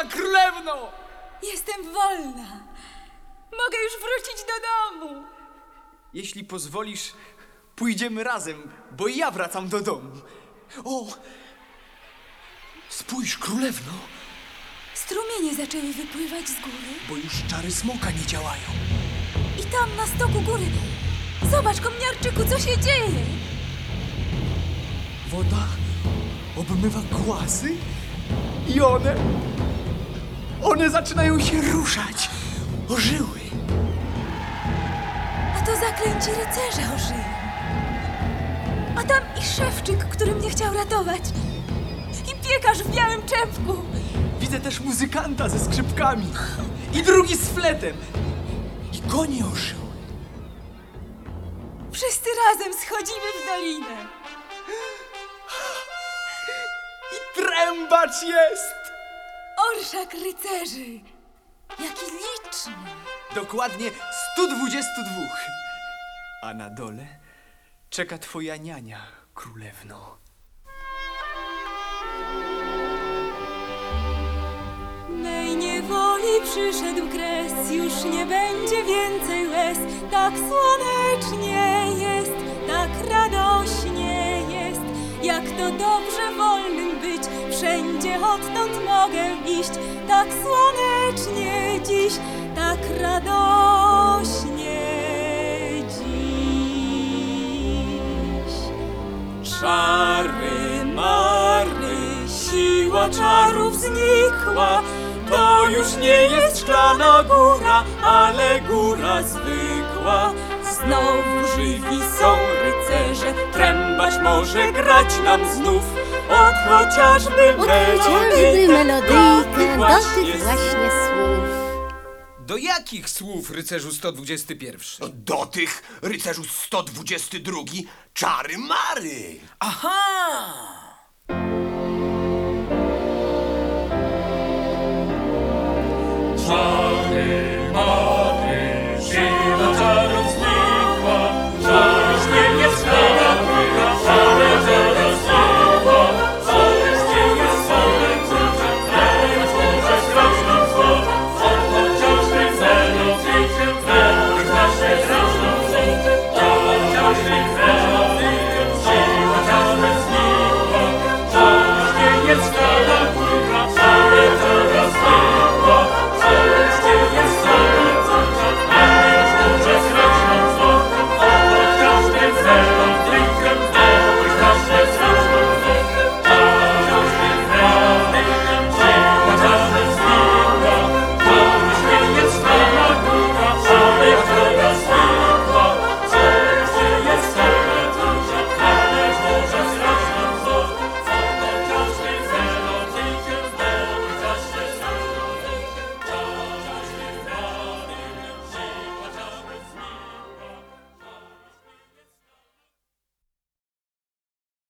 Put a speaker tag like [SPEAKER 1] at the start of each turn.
[SPEAKER 1] wolna, królewno!
[SPEAKER 2] Jestem wolna. Mogę już wrócić do domu.
[SPEAKER 1] Jeśli pozwolisz, pójdziemy razem, bo i ja wracam do domu. O! Spójrz, królewno,
[SPEAKER 2] Strumienie zaczęły wypływać z góry.
[SPEAKER 1] bo już czary smoka nie działają.
[SPEAKER 2] I tam na stoku góry. Zobacz, kominiarczyku, co się dzieje?
[SPEAKER 1] Woda obmywa głasy i one zaczynają się ruszać. Ożyły.
[SPEAKER 2] A to zaklęci rycerze ożyją. A tam i szewczyk, który mnie chciał ratować. I piekarz w białym czepku.
[SPEAKER 1] Widzę też muzykanta ze skrzypkami i drugi z fletem. I konie ożyły.
[SPEAKER 2] Wszyscy razem schodzimy w dolinę.
[SPEAKER 1] I trębacz jest!
[SPEAKER 2] Orszak rycerzy. Jaki liczny.
[SPEAKER 1] Dokładnie 122. A na dole czeka twoja niania, królewno.
[SPEAKER 2] Mej niewoli przyszedł kres, już nie będzie więcej łez. Tak słonecznie jest, tak radośnie jest. Jak to dobrze wolnym być, wszędzie odtąd mogę iść. Tak słonecznie dziś, tak radośnie dziś. Czary, mary, siła czarów znikła. To już nie jest szklana góra, ale góra zwykła. Znowu żywi są rycerze, trębacz może grać nam znów. Od chociażby melodyjkę
[SPEAKER 3] do tych właśnie słów.
[SPEAKER 4] Do jakich słów, rycerzu 121?
[SPEAKER 5] Do tych, rycerzu 122, czary mary.
[SPEAKER 4] Aha!